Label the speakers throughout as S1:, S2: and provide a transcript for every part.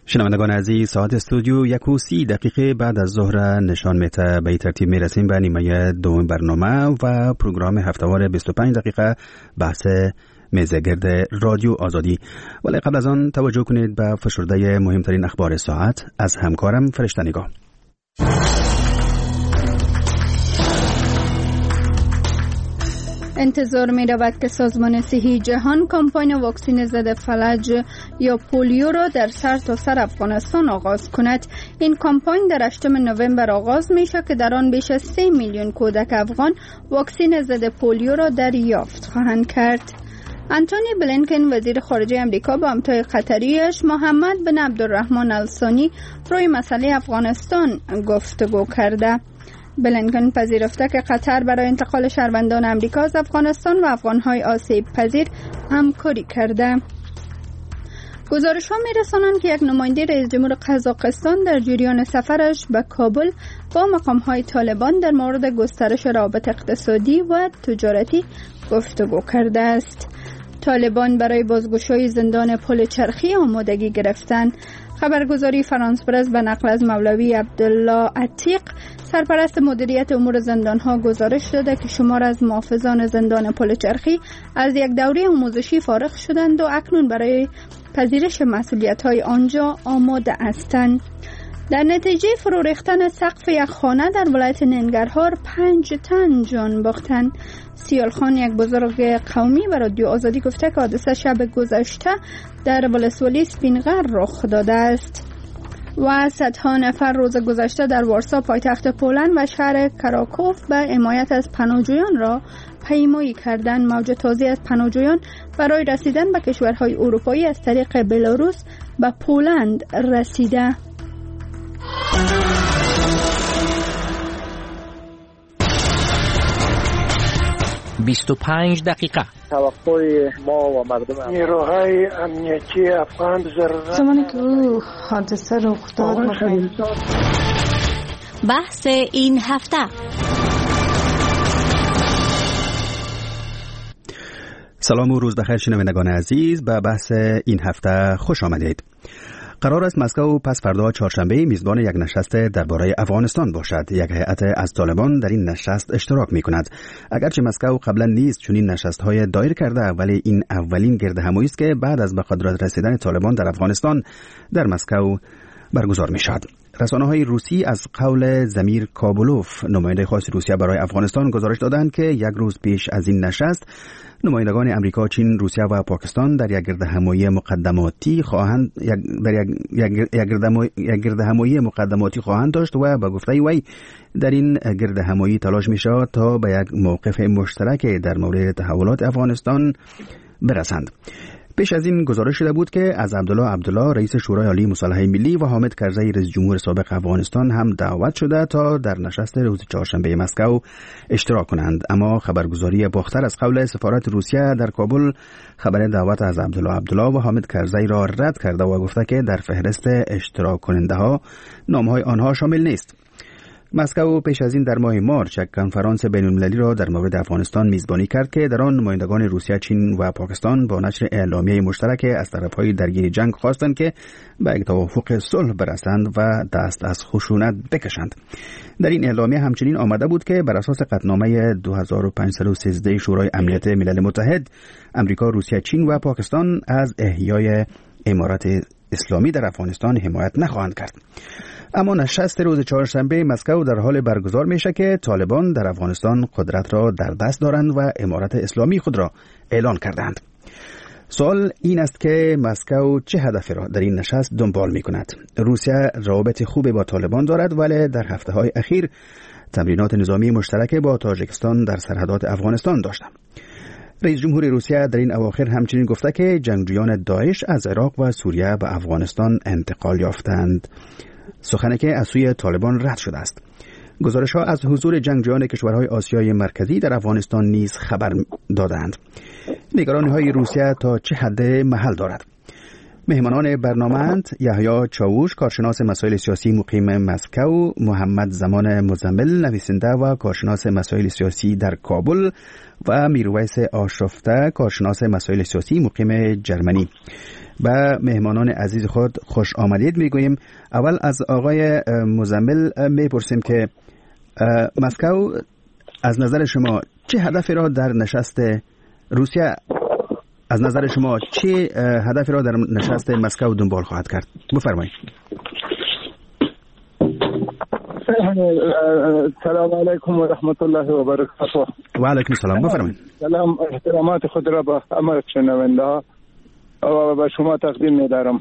S1: شنوندگان عزیز، ساعت استودیو 1:30 بعد از ظهر نشان میده. به ترتیب میرسیم به نیمه دوم برنامه و پروگرام هفتهوار 25 دقیقه بحث میزگرد رادیو آزادی. ولی قبل از آن توجه کنید به فشرده مهمترین اخبار ساعت از همکارم فرشته نگاه.
S2: انتظار می رود که سازمان صحی جهان کمپاین واکسن ضد فلج یا پولیو را در سرتاسر افغانستان آغاز کند. این کمپاین در 8 نوامبر آغاز می شود که در آن بیش از 3 میلیون کودک افغان واکسن ضد پولیو را دریافت خواهند کرد. انتونی بلینکن وزیر خارجه امریکا با همتای قطریش محمد بن عبدالرحمن الثانی روی مسئله افغانستان گفتگو کرده. بلینکن پذیرفته که قطر برای انتقال شهروندان امریکا از افغانستان و افغانهای آسیب پذیر همکاری کرده. گزارش‌ها می‌رسانند که یک نماینده رئیس جمهور قزاقستان در جریان سفرش به کابل با مقام‌های طالبان در مورد گسترش روابط اقتصادی و تجارتی گفتگو کرده است. طالبان برای بازگشایی زندان پل چرخی آمادگی گرفتند. خبرگزاری فرانس پرس به نقل از مولوی عبدالله عتیق سرپرست مدیریت امور زندانها گزارش داده که شمار از محافظان زندان پل چرخی از یک دوره آموزشی فارغ شدند و اکنون برای پذیرش مسئولیت‌های آنجا آماده هستند. در نتیجه فرو ریختن سقف یک خانه در ولایت ننگرهار 5 تن جان باختند. سیال خان، یک بزرگ قومی، به رادیو آزادی گفته که حادثه شب گذشته در ولسوالی سپینغر رخ داده است و صدها نفر روز گذشته در وارسا پایتخت پولند و شهر کراکوف به حمایت از پناهجویان را پیمایی کردند. موج تازه از پناهجویان برای رسیدن به کشورهای اروپایی از طریق بلاروس به پولند رسیده.
S3: 25 دقیقه
S4: توقع ما و مردم
S5: نیروهای امنیتی افغان
S6: زمانی که او حادثه رخ داد
S7: بحث این هفته.
S1: سلام و روز بخیر شنوندگان عزیز، به بحث این هفته خوش آمدید. قرار است مسکو پس فردا چهارشنبه میزبان یک نشست درباره افغانستان باشد. یک هیئت از طالبان در این نشست اشتراک می کند. اگرچه مسکو قبلا نیز چنین نشست‌های دایر کرده، ولی این اولین گردهمایی است که بعد از به قدرت رسیدن طالبان در افغانستان در مسکو برگزار می شود. رسانه‌های روسی از قول زمیر کابولوف، نماینده خاص روسیه برای افغانستان، گزارش دادند که یک روز پیش از این نشست نمایندگان امریکا، چین، روسیه و پاکستان در یک گردهمایی مقدماتی خواهند داشت و به گفته وی در این گردهمایی تلاش می شود تا به یک موقف مشترک در مورد تحولات افغانستان برسند. پیش از این گزارش شده بود که از عبدالله رئیس شورای عالی مصالحه ملی و حامد کرزی رئیس جمهور سابق افغانستان هم دعوت شده تا در نشست روز چهارشنبه مسکو اشتراک کنند، اما خبرگزاری باختر از قول سفارت روسیه در کابل خبر دعوت از عبدالله و حامد کرزی را رد کرده و گفته که در فهرست اشتراک کننده ها نامهای آنها شامل نیست. مسکو پیش از این در ماه مارچ یک کنفرانس بین‌المللی را در مورد افغانستان میزبانی کرد که در آن نمایندگان روسیه، چین و پاکستان با نشر اعلامیه مشترک از طرفهای درگیر جنگ خواستند که به یک توافق صلح برسند و دست از خشونت بکشند. در این اعلامیه همچنین آمده بود که بر اساس قطعنامه 2513 شورای امنیت ملل متحد، امریکا، روسیه، چین و پاکستان از احیای امارت اسلامی در افغانستان حمایت نخواهند کرد. اما نشست روز چهارشنبه مسکو در حال برگزار میشه که طالبان در افغانستان قدرت را در دست دارند و امارت اسلامی خود را اعلان کردند. سوال این است که مسکو چه هدفی را در این نشست دنبال می کند؟ روسیه روابط خوبی با طالبان دارد، ولی در هفته‌های اخیر تمرینات نظامی مشترک با تاجیکستان در سرحدات افغانستان داشته. رئیس جمهور روسیه در این اواخر همچنین گفته که جنگجویان داعش از عراق و سوریه به افغانستان انتقال یافتند، سخنی که از سوی طالبان رد شده است. گزارش‌ها از حضور جنگجویان کشورهای آسیای مرکزی در افغانستان نیز خبر دادند. نگرانی‌های روسیه تا چه حد محل دارد؟ مهمانان برنامه‌اند یحیی چاووش، کارشناس مسائل سیاسی مقیم مسکو، محمد زمان مزمل، نویسنده و کارشناس مسائل سیاسی در کابل و میرویس آشرفته، کارشناس مسائل سیاسی مقیم جرمنی. به مهمانان عزیز خود خوش آمدید میگوییم. اول از آقای مزمل میپرسیم که مسکو از نظر شما چه هدفی را در نشست روسیه، از نظر شما چه هدفی را در نشست مسکو دنبال خواهد کرد؟ بفرمایید.
S5: سلام علیکم و رحمت الله و برکاته.
S1: و علیکم السلام. بفرمایید.
S5: سلام، احترامات خود را به همه شنونده ها و به شما تقدیم می‌دارم.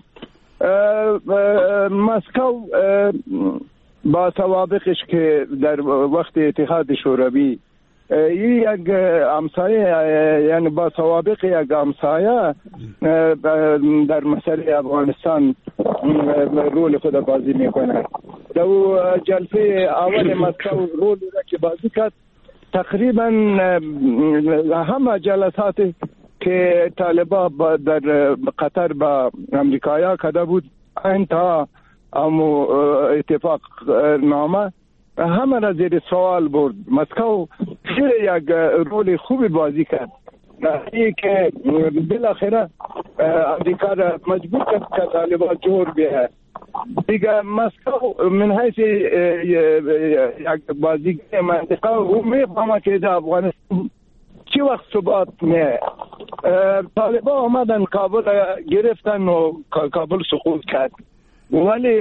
S5: مسکو با سوابقش که در وقت اتحاد شوروی یک همسایه، یعنی با سوابق یک همسایه در مسئله افغانستان رول خود بازی میکنه. در جلسه اول مسکو رول را که بازی کرد، تقریبا همه جلسات که طالبان در قطر با امریکایا کرده بود انتها اتفاق نامه همه را زیر سوال برد. مسکو یک رول خوبی بازی کرد، این که بالاخره امریکا را مجبور کرد که طالبان جور بیاید. دیگه مسکو من حیث یک بازیگر منطقه او میفهمه که در افغانستان چی وقت ثبات میه. طالبان آمدن کابل گرفتن و کابل سقوط کرد، ولی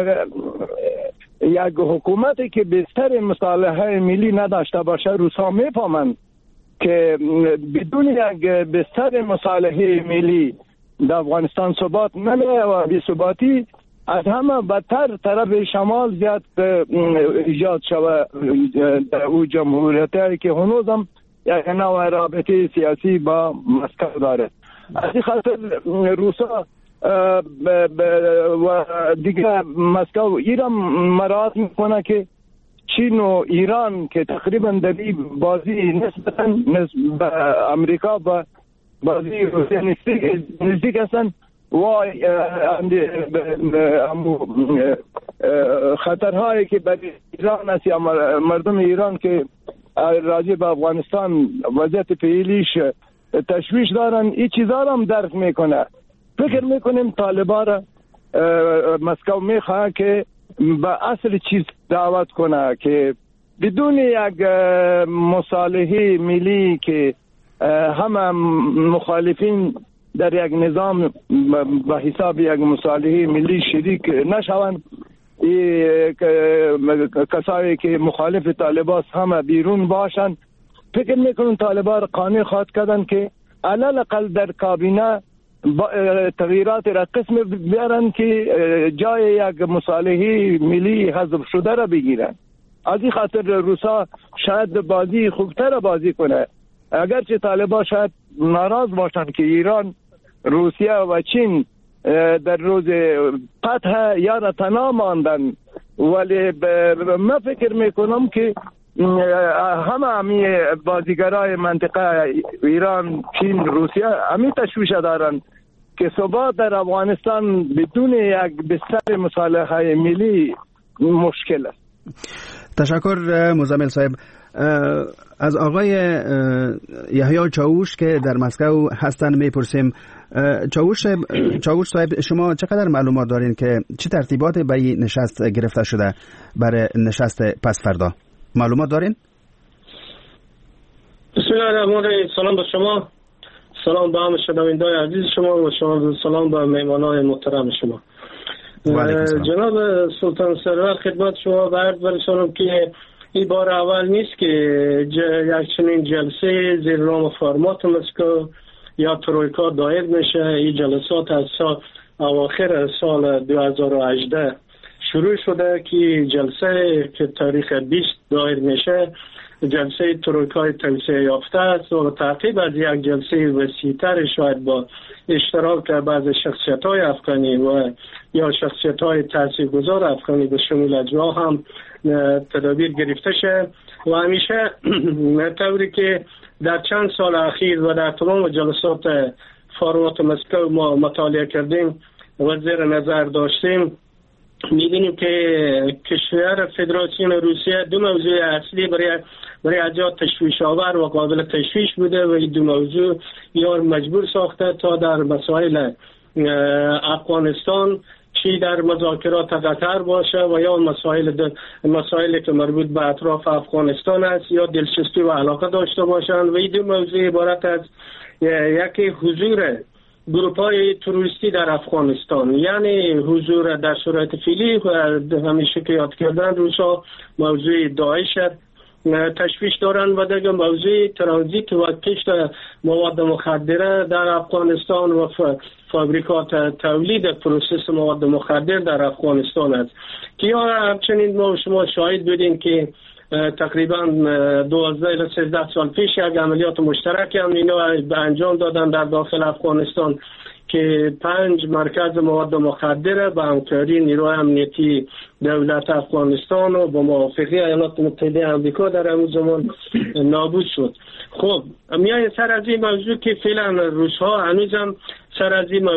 S5: یک حکومتی که بستر مصالحه ملی نداشته باشه، روسا میفهمند که بدون یک بستر مصالحه ملی در افغانستان ثبات نمیه و بی‌ثباتی از همه بدتر طرف شمال زیاد ایجاد شود در او جمهوریتی که هنوزم یک نوع رابطه سیاسی با مسکو داره. از این خاطر روسا و دیگه مسکو ایران مراعات میکنه که چین و ایران که تقریبا در بازی نسبتا به امریکا و بازی روسیه نزدیک هستن و خطرهایی که برای ایران است یا مردم ایران که راجع به افغانستان وضعیت فعلیش تشویش دارن، این چیزا را هم درک میکنه. فکر میکنیم طالبان را مسکو میخواه که به اصل چیز دعوت کنه که بدون یک مصالحه ملی که همه مخالفین در یک نظام به حساب یک مصالحه ملی شریک نشوند، کسایی که مخالف طالبان همه بیرون باشن. فکر میکنم طالبان را قانع خواهد کردن که علالاقل در کابینه تغییرات را قسم بیارن که جای یک مصالحه ملی حذف شده را بگیرن. از این خاطر روسا شاید بازی خوبتر بازی کنه، اگرچه طالبان شاید ناراض باشن که ایران، روسیه و چین در روز فتح یا تنها ماندن، ولی من فکر میکنم که همه بازیگرای منطقه ایران، چین، روسیه همی تشویش دارن که ثبات در افغانستان بدون یک بستر مصالحه ملی مشکل است.
S1: تشکر مزمل صاحب. از آقای یحیی چاوش که در مسکو هستن میپرسیم. چاوش صاحب، شما چقدر معلومات دارین که چه ترتیبات به این نشست گرفته شده برای نشست پس فردا؟ معلومات دارین؟
S3: بسم الله الرحمن الرحیم. سلام به شما، سلام به همه شنوندگان عزیز شما و سلام به مهمانان محترم شما. جناب سلطان سرور، خدمت شما عرض برسانم که این بار اول نیست که یک چنین جلسه زیر نام فرمات مسکو یا ترویکا دایر میشه. این جلسات از اواخر سال 2018 شروع شده که جلسه که تاریخ 20 دایر میشه جلسه ترویکای توسعه یافته است و تعقیب از یک جلسه وسیع‌تر شاید با اشتراک بعض شخصیت‌های افغانی و یا شخصیت‌های تاثیرگذار افغانی به شمول اجرا هم تدابیر گرفته شد و همیشه طوری که در چند سال اخیر و در تمام جلسات فارمات مسکو ما مطالعه کردیم و زیر نظر داشتیم، می‌بینیم که کشور فدراسیون روسیه دو موضوع اصلی برای اجرا تشویش آور و قابل تشویش بوده و این دو موضوع یار مجبور ساخته تا در مسائل افغانستان، چی در مذاکرات قطر باشه و یا مسائلی که مربوط به اطراف افغانستان است یا دلچسپی و علاقه داشته باشند. و این دو موضوع عبارت از یکی حضور گروپ‌های تروریستی در افغانستان، یعنی حضور در صورت فعلی همیشه که یاد کردن روسا موضوع داعش تشویش دارن و دیگه موضوع ترانزیت و کشت مواد مخدره در افغانستان و فابریکات تولید پروسس مواد مخدر در افغانستان است که یا همچنین ما شما شاهد بودیم که تقریبا 12 الی 13 سال پیش یک عملیات مشترک هم اینا انجام دادن در داخل افغانستان که 5 مرکز مواد مخدر به همکاری نیروی امنیتی دولت افغانستان و با موافقه ایالات متحده آمریکا در اون زمان نابود شد. خب میای سر از این موضوع که فعلا روس‌ها هنوزم سر از این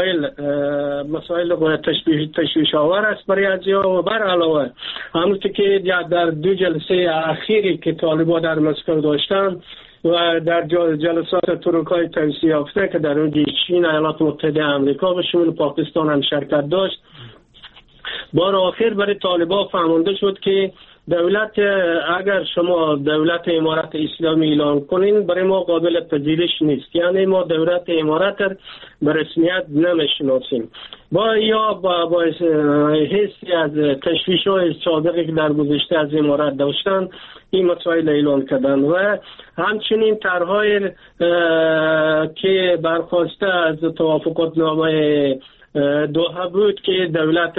S3: مسائل تشویش آور است برای ازیا و بر علاوه همونطور که در 2 جلسه اخیری که طالبان در مسکو داشتن و در جلسات تروکای توسعه یافته که در اون چین، ایالات متحده آمریکا و شمول پاکستان هم شرکت داشت، بار آخر برای طالبان فهمانده شد که دولت اگر شما دولت امارت اسلامی اعلان کنین برای ما قابل پذیرش نیست، یعنی ما دولت امارت به رسمیت نمیشناسیم. با حسی از تشویش‌های سابقی که در گذشته از امارت داشتن این مسائل اعلان کردن و همچنین طرح‌های که برخواسته از توافقات نامه دوحه بود که دولت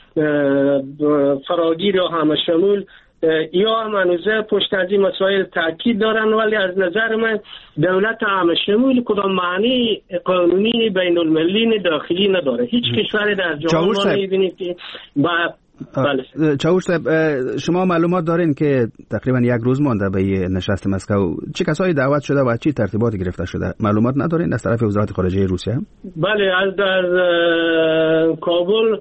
S3: فراگیر یا همه شمول یا منوزه پشت از این مسائل تاکید دارن، ولی از نظر من دولت همه شمول کدام معنی قانونی بین المللی داخلی نداره. هیچ کشوری در جهان نمی‌بینید که بله.
S1: چاوش صاحب، شما معلومات دارین که تقریبا 1 روز مانده به نشست مسکو چه کسایی دعوت شده و چه ترتیباتی گرفته شده؟ معلومت ندارین از طرف وزارت خارجه روسیه؟
S3: بله، از در کابل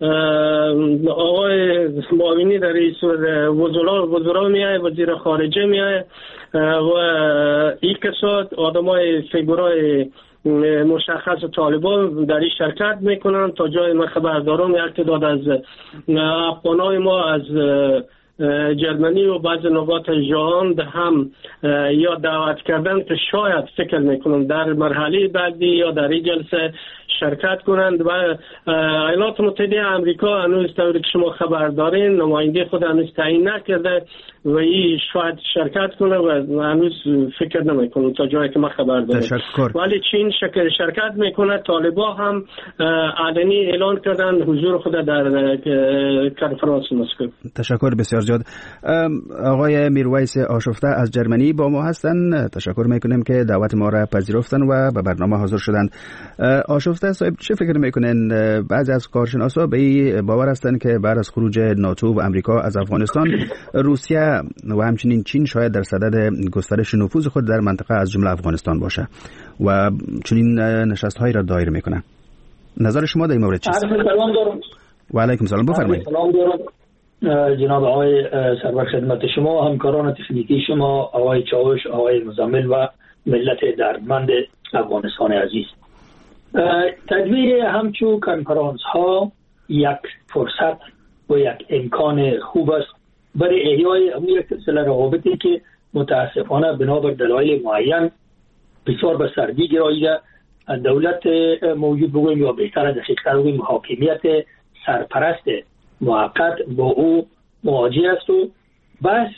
S3: آقای معاونی رئیس وزرا میایه، وزیر خارجه میایه و این کسات آدمای فیگورای مشخص طالبان در این شرکت میکنن. تا جای من خبر دارم یک تعداد از افغانای ما از جرمنی و بعض نقاط جهان هم یا دعوت کردن که شاید فکر میکنم در مرحله بعدی یا در این جلسه شرکت کنند و ایالات متحده آمریکا هنوز طوری که شما خبر دارین نماینده خود هنوز تعیین نکرده و این شاید شرکت کنه و هنوز فکر نمیکنم تا جایی که من خبر دارم. ولی چین شرکت میکنه. طالبان هم علنی اعلان کردن حضور خود در کنفرانس مسکو.
S1: تشکر بسیار زیاد. آقای میرویس آشفته از جرمنی با ما هستن. تشکر میکنیم که دعوت ما را پذیرفتن و به برنامه حاضر شدند. آشفته صاحب، چه فکر میکنین؟ بعضی از کارشناسا به این باور هستند که بعد از خروج ناتو و امریکا از افغانستان، روسیه و همچنین چین شاید در صدد گسترش نفوذ خود در منطقه از جمله افغانستان باشه و چنین نشست‌هایی را دایر میکنه. نظر شما در این مورد چیست؟
S8: سلام دارم.
S1: و علیکم سلام، بفرمایید.
S8: سلام دارم جناب آقای سرور، خدمت شما، همکاران تکنیکی شما، آقای چاوش، آقای مزمل و ملت دردمند افغانستان عزیز. تدبیر همچون کنفرانس ها یک فرصت و یک امکان خوب است برای احیای یک سلسله روابطی که متاسفانه بنابر دلایل معین بسیار به سردی گراییده. دولت موجود بگویم یا بهتر دقیق‌تر بگویم حاکمیت سرپرست موقت با او مواجه است و بحث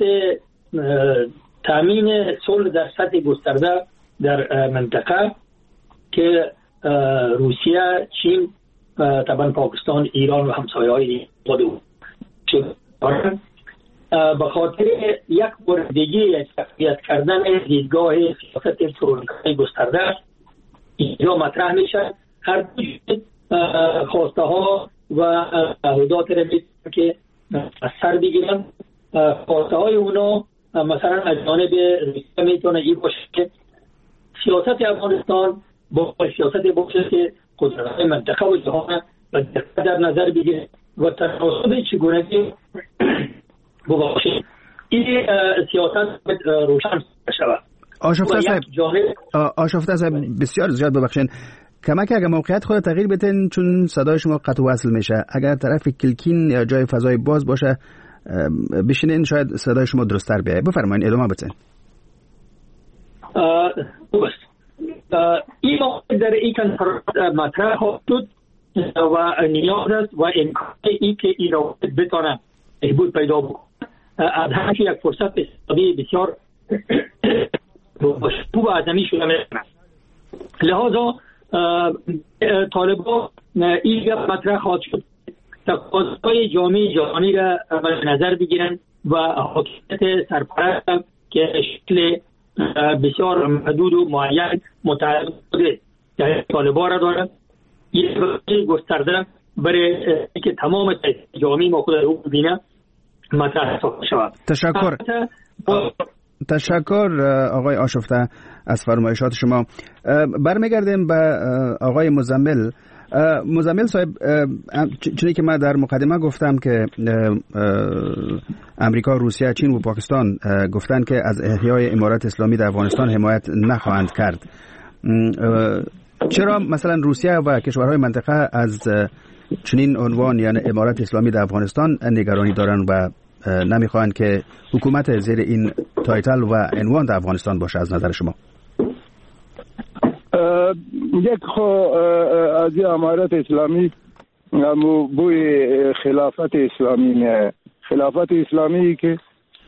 S8: تامین صلح در سطح گسترده در منطقه که روسیه، چین، طبعا پاکستان، ایران و همسایه‌های خود به خاطر یک بار دیگه تقویت کردن دیدگاه سیاست ترورکای گسترده اینجا مطرح میشه. هر خواسته ها و تعهدات را که از سر بگیرن. خواسته های اونا مثلا از جانب روسیه میتونه این باشه که سیاست افغانستان با سیاست باشه که قدرت‌های منطقه و جهان و در نظر بگیره و تناسب چگونگی باشه. این سیاست روشن شود.
S1: آشفته صاحب بسیار زیاد ببخشین، کمک اگر موقعیت خود تغییر بدین، چون صدای شما قطع وصل میشه. اگر طرف کلکین یا جای فضای باز باشه بشینین، شاید صدای شما درست‌تر بیاید. بفرمایید، ادامه بدین.
S8: این موضوع در این کنفرانس مطرح شد و نیاز است و امکان که این روابط بتونه بهبود پیدا بکنه. از همچه یک فرصت اقتصادی بسیار خوب ازمی شده می‌کنه. لحاظا طالبان این گپ مطرح خواهد شد تقاضای جامعه جهانی را به نظر بگیرن و حاکمیت سرپرست که شکل بسیار محدود و معین متعلق به طالبان را دارند، یک گسترده برای اینکه تمام جامعه ما خود رو ببینه مطرح شود.
S1: تشکر آقای آشفته از فرمایشات شما. برمیگردیم به آقای مزمل. مزمل صاحب، چونی که من در مقدمه گفتم که امریکا، روسیه، چین و پاکستان گفتن که از احیای امارت اسلامی در افغانستان حمایت نخواهند کرد، چرا مثلا روسیه و کشورهای منطقه از چنین عنوان یعنی امارت اسلامی در افغانستان نگرانی دارن و نمیخواهند که حکومت زیر این تایتل و عنوان در افغانستان باشه؟ از نظر شما
S5: یک از امارت اسلامی بوی خلافت اسلامی نه، خلافت اسلامی که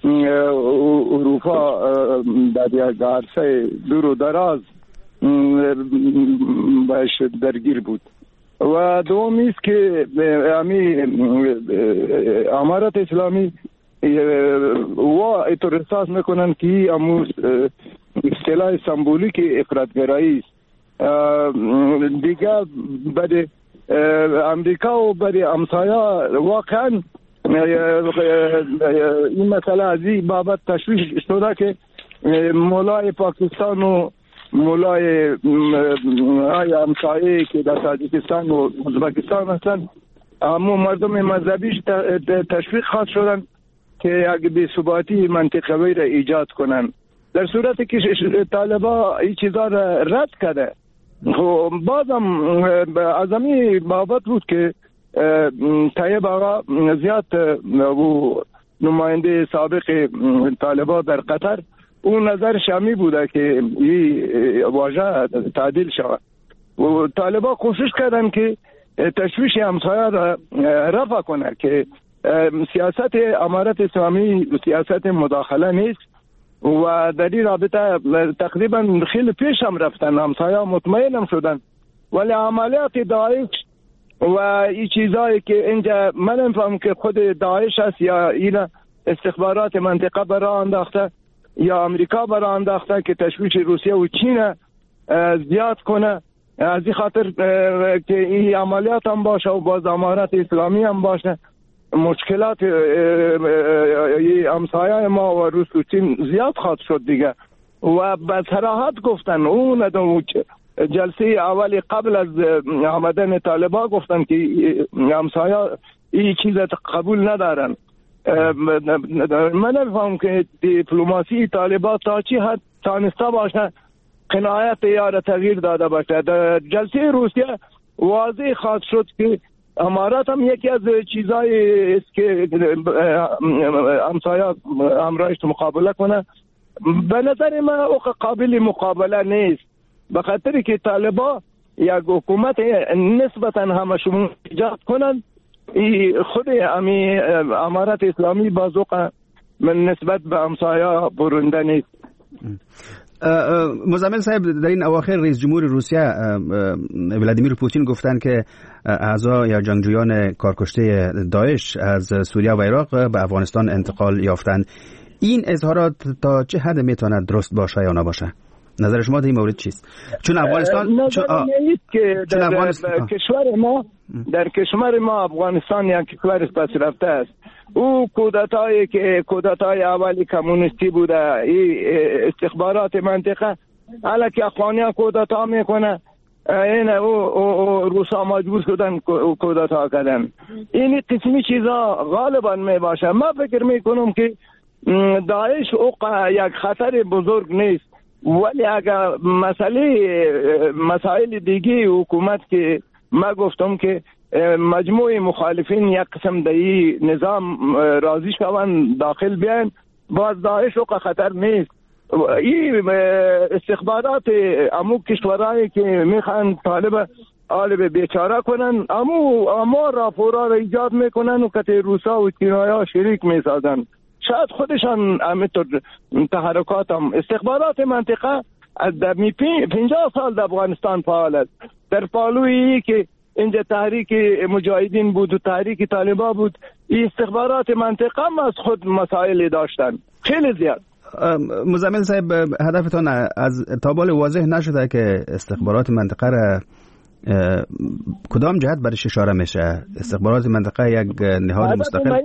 S5: اروپا در یک عرصه دور و دراز باش درگیر بود و دومی است که امارت اسلامی و احساس میکنن که اصطلاح سمبولیک افراطگرایی است. دیگه برای امریکا و برای امثایا واقعا این مسئله از این بابت تشویش شده که مولای پاکستان و مولای امثایی که در تاجیکستان و ازبکستان هستند همو مردم مذهبیش تشویق خواهد شدن که اگه بی ثباتی منطقوی را ایجاد کنن، در صورتی که طالبا این چیزا را رد کرده. بازم از همین بابت بود که طیب آقا زیاد و نماینده سابق طالبا در قطر اون نظر شامی بوده که این واژه تعدیل شود و طالبا کوشش کردن که تشویش همسایه را رفع کنه که سیاست امارت اسلامی سیاست مداخله نیست و در این رابطه تقریبا خیلی پیش هم رفتن، همسایه مطمئن هم شدن، ولی عملیات داعش و این چیزایی که اینجا من نمی‌فهمم که خود داعش است یا این استخبارات منطقه برای انداخته یا امریکا برای انداخته که تشویش روسیه و چین زیاد کنه. از این خاطر که این عملیات هم باشه و باز امارت اسلامی هم باشه، مشکلات همسایه ما و روس و چین زیاد خواهد شد دیگه. و به صراحت گفتن اون جلسه اول قبل از آمدن طالبان گفتن که همسایه این چیز قبول ندارن. من نفهم که دیپلماسی طالبان تا چی حد تانسته باشه قناعت یا تغییر داده باشه. در جلسه روسیه واضح خواهد شد که امارات هم یکی از چیزایی است که همسایه همراهش مقابله کنه. به نظر من او قابل مقابله نیست، به خاطر که طالبان یک حکومت نسبتا همشون ایجاد کنن. خود امارت اسلامی بازوق من نسبت به همسایه برنده نیست.
S1: مزمل صاحب، در این اواخر رئیس جمهور روسیه ولادیمیر پوتین گفتن که اعضا یا جنگجویان کارکشته داعش از سوریه و عراق به افغانستان انتقال یافتند. این اظهارات تا چه حد میتونه درست باشه یا نباشه؟ نظر شما در این مورد چیست؟ چون افغانستان
S5: در کشور ما افغانستان یک کشور پس رفته است. او کودتای اولی کمونیستی بوده، این استخبارات منطقه الکی افغانیا کودتا میکنه، این او روسا مجبور شدن کودتا کردن. این قسمی چیزا غالبا می باشه. من فکر میکنم که داعش یک خطر بزرگ نیست. ولی اگر مسائل دیگه حکومت که ما گفتم که مجموع مخالفین یک قسم دایی نظام راضی شوند داخل بیان، باز داعش و خطر نیست. این استخبارات امو کشورهایی که میخوان طالب آلب بیچاره کنن اما راپورا را ایجاد میکنن و که روسا و چینایا شریک میسازن. شاید خودشان همینطور تحرکات هم استخبارات منطقه در 50 سال در افغانستان فعال است. در پالویی که اینجا تحریک مجاهدین بود و تحریک طالبان بود، این استخبارات منطقه هم از خود مسائل داشتن خیلی زیاد.
S1: مزمل صاحب، هدفتان از تابال واضح نشده که استخبارات منطقه را کدام جهت برش اشاره میشه؟ استخبارات منطقه یک نهاد مستقل؟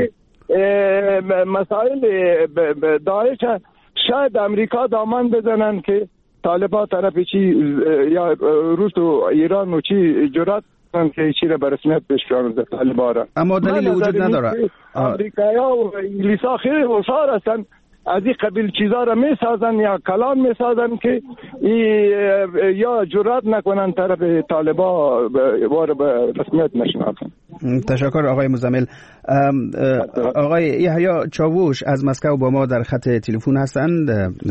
S5: مسائل داعش شاید امریکا دامن بزنن که طالبان طرف چی یا روس و ایران و چی جرات کنن که چی را به رسمیت بشکنن طالبان را،
S1: اما دلیل وجود نداره.
S5: امریکایا و انگلیسا خیلی هوشیار هستن، از این قبیل چیزا را می سازن یا کلان می سازن که یا جرات نکنن طرف طالبان وار به رسمیت نشناسن.
S1: تشکر آقای مزمل. آقای یحیی چاووش از مسکو با ما در خط تلفن هستند.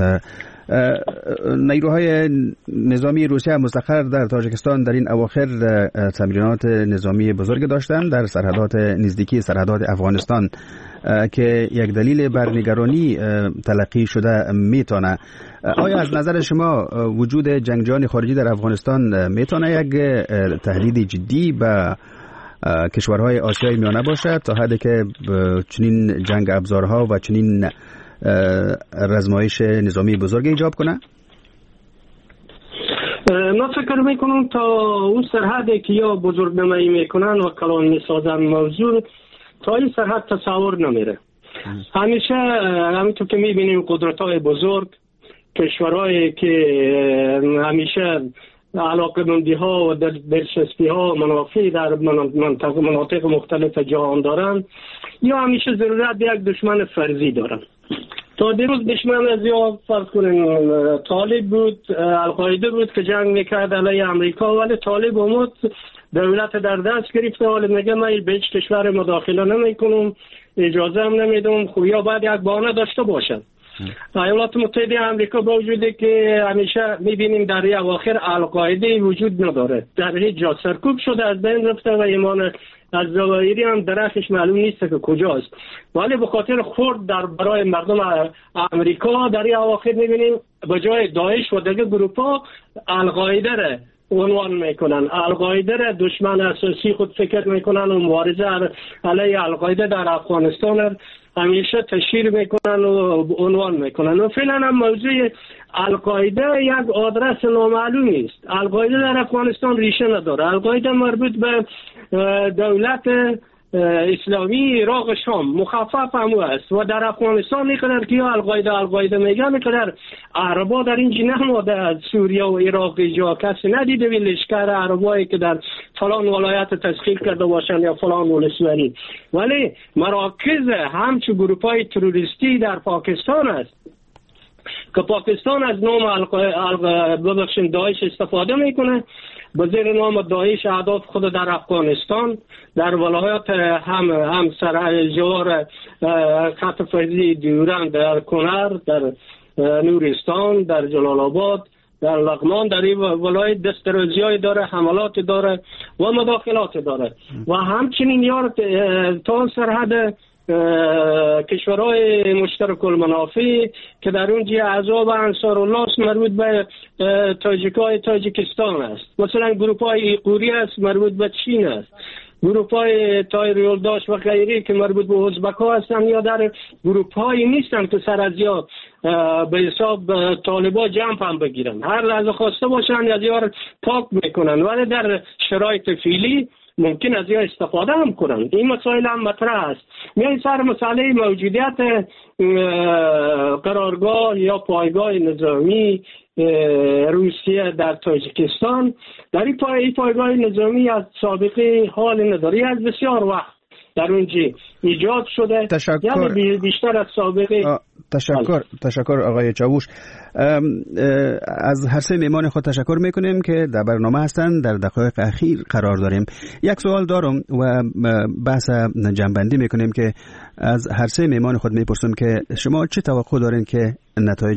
S1: نیروهای نظامی روسیه مستقر در تاجیکستان در این اواخر تمرینات نظامی بزرگ داشتند در سرحدات نزدیکی سرحدات افغانستان که یک دلیل بر نگرانی تلقی شده میتونه. آیا از نظر شما وجود جنگجویان خارجی در افغانستان میتونه یک تهدید جدی به کشورهای آسیای میانه باشد تا حدی که چنین جنگ ابزارها و چنین رزمایش نظامی بزرگ ایجاب کنه؟
S3: من فکر میکنم تا اون سرحدی که یا بزرگ نمایی میکنن و کلان میسازن موضوع، تا این سرحد تصور نمیره. همیشه همینطور که میبینیم قدرت‌های بزرگ، کشورهایی که همیشه علاقه‌مندی ها و دلچسپی ها منافع در مناطق مختلف جهان دارن، یا همیشه ضرورت به یک دشمن فرضی دارن. تا دیروز دشمن از یا فرض کنین طالب بود، القاعده بود که جنگ میکرد علیه امریکا، ولی طالب اومد دولت در دست گرفته، حالا میگه من به هیچ کشور مداخله نمیکنم، اجازه هم نمیدم، خب یا باید یک بهانه داشته باشد. ایالات متحده آمریکا با وجودی که همیشه میبینیم در این اواخر القاعده وجود نداره، در هیچ جا سرکوب شده، از بین رفته و ایمان از ظواهری هم درخش معلوم نیست که کجاست، ولی به خاطر خورد در برای مردم امریکا در این اواخر میبینیم به جای داعش و دیگه گروپ‌ها القاعده را عنوان میکنن، القاعده را دشمن اساسی خود فکر میکنن و مبارزه علیه القاعده در افغانستان همیشه تشهیر میکنن و عنوان میکنن. و فعلا هم موضوع القاعده یک آدرس نامعلومی است. القاعده در افغانستان ریشه نداره. القاعده مربوط به دولت اسلامی عراق شام مخفف هم است و در افغانستان میکنن که القاعده میگن میکنن عربا در این جنه نماده از سوریه و عراق جا کسی ندیده وی لشکر عربایی که در فلان ولایت تسخیر کرده باشن یا فلان ولسوالی، ولی مراکز همچو گروپ های تروریستی در پاکستان است که پاکستان از نام داعش استفاده میکنه، به زیر نام داعش اهداف خود در افغانستان در ولایات هم جوار خط فرضی دیورند، در کنر، در نورستان، در جلال آباد، در لغمان، در این ولایت دسترازی‌های داره، حملات داره و مداخلات داره و همچنین یار تا سرحد کشورهای مشترک المنافع که در اونجا اعضا و انصار الله مربوط به تاجیکستان است، مثلا گروپ های ایقوری است مربوط به چین است، گروپ های تایر یلداش و غیره که مربوط به ازبک ها هستن، یا در گروپ هایی نیستن که سر از یا به حساب طالبا جنب هم بگیرن، هر لحظه خواسته باشن از یار پاک میکنن، ولی در شرایط فعلی ممکن از یا استفاده هم کنن. این مسائل هم مطرح است. میان سر مسئله موجودیت قرارگاه یا پایگاه نظامی روسیه در تاجیکستان. در این پایگاه نظامی از سابقه حال نداری، از بسیار وقت در اونجا ایجاد شده. یعنی بیشتر از سابقه.
S1: تشکر آقای چاووش. از هر سه مهمان خود تشکر میکنیم که در برنامه هستند. در دقایق اخیر قرار داریم. یک سوال دارم و بحث جنبندی میکنیم که از هر سه مهمان خود میپرسم که شما چه توقع دارین که نتایج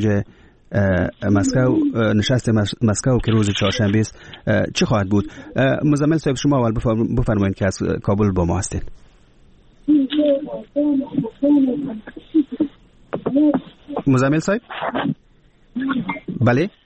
S1: نشست مسکو که روز چهارشنبه است چه خواهد بود؟ مزمل صاحب شما اول بفرمایید که از کابل با ما هستید. مزمل صاحب؟ بله.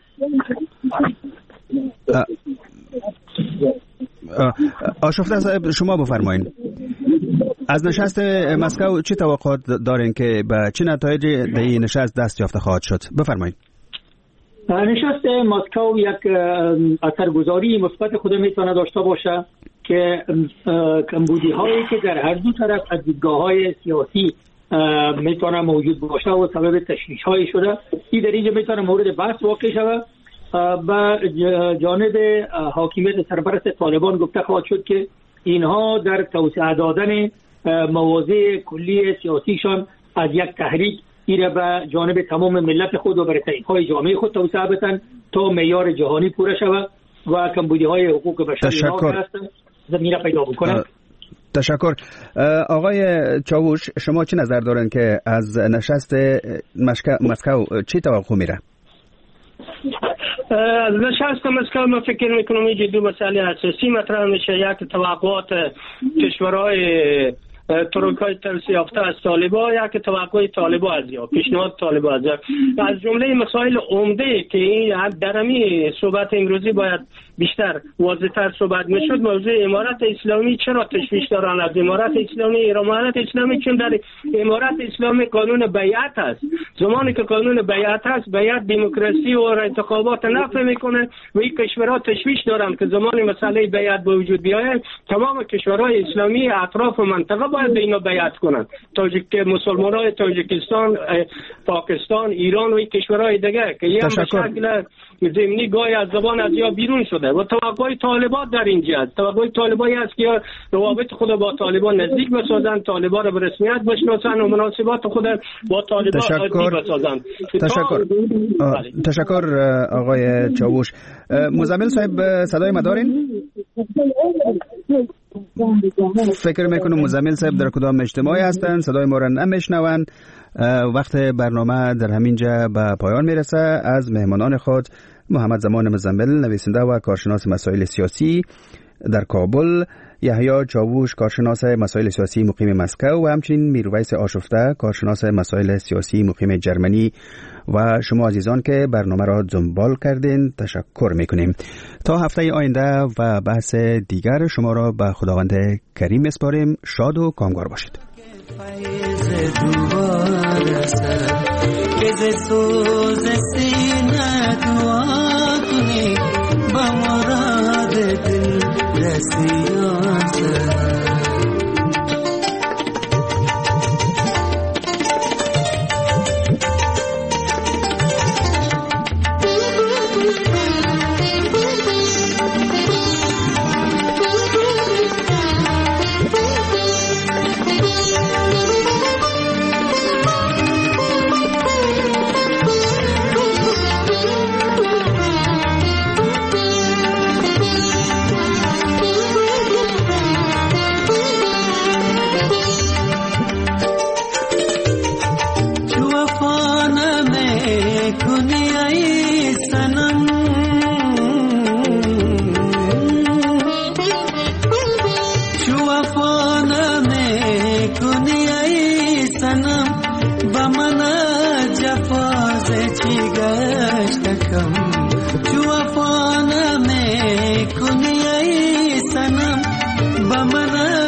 S1: آشفته صاحب شما بفرمایید. از نشست مسکو چه توقعات دارین که به چه نتایجی در این نشست دست یافته خواهد شد؟ بفرمایید.
S8: نشست مسکو یک اثرگذاری مثبت خود میتونه داشته باشه که کمبودی هایی که در هر دو طرف از دیدگاه‌های سیاسی میتونه موجود باشه و سبب تشویش هایی شده، این در اینجا میتونه مورد بحث واقع شود. با جانب حاکمیت سرپرست طالبان گفته خواهد شد که اینها در توسعه دادن مواضع کلی سیاسیشان از یک تحریک ایره به جانب تمام ملت خود و برای طیف‌های جامعه خود توسعه بدن تا معیار جهانی پوره شود و کمبودی‌های حقوق بشری زمینه پیدا بکنند.
S1: تشکر. آقای چاووش شما چه نظر دارن که از نشست مسکو چی توقع میره؟
S3: از نشست مسکو من فکر میکنم اینجا دو مسئله اساسی مطرح میشه. یک توقعات کشورهای ترویکای توسعه یافته از طالبان، یک توقع طالبان از یا پیشنهاد طالبان از جمله مسائل عمده که در همین صحبت امروزی باید بیشتر واضح‌تر صحبت میشد. موضوع امارت اسلامی چرا تشویش دارن از امارت اسلامی؟ امارت اسلامی چون در امارت اسلامی قانون بیعت است. زمانی که قانون بیعت است، بیعت دموکراسی و انتخابات نفی میکنه و این کشورها تشویش دارن که زمانی مسئله بیعت به وجود بیاید تمام کشورهای اسلامی اطراف منطقه باید به اینا بیعت کنند. مسلمانای تاجیکستان، پاکستان، ایران و این کشورهای دیگه که یه شکل زمینی گاهی از زبان از یا بیرون شده و توقع طالبان در اینجا است. توقع طالبانی است که روابط خود با طالبان نزدیک بسازن، طالبان را به رسمیت بشناسن و مناسبات خود با طالبان عادی بسازن.
S1: تشکر آقای چاووش. مزمل صاحب صدای ما دارین؟ فکر میکنم مزمل صاحب در کدام اجتماعی هستن، صدای ما را نمیشنون. وقت برنامه در همینجا به پایان میرسه. از مهمانان خود محمد زمان مزمل نویسنده و کارشناس مسائل سیاسی در کابل، یحیی چاووش کارشناس مسائل سیاسی مقیم مسکو و همچنین میرویس آشفته کارشناس مسائل سیاسی مقیم جرمنی و شما عزیزان که برنامه را دنبال کردین تشکر میکنیم. تا هفته آینده و بحث دیگر شما را به خداوند کریم میسپاریم. شاد و کامگار باشید.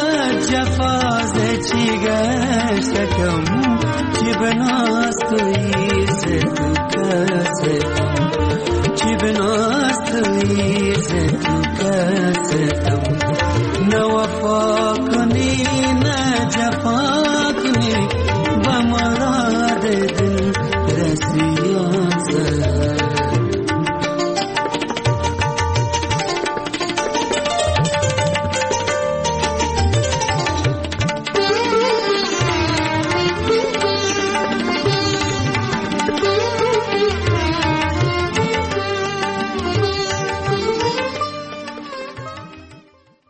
S9: جفاز چی گشتم چی بناست